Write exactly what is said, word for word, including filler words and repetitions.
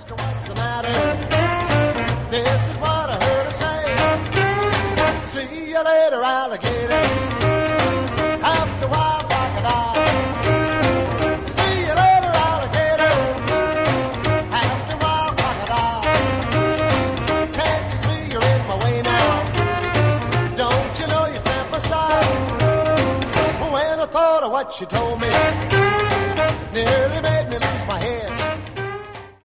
ask her what's the matter. This is what I heard her say. See you later, alligator. After a while, crocodile. See you later, alligator. After a while, crocodile. Can't you see you're in my way now? Don't you know you fit my style? When I thought of what she told me, nearly made me lose my head.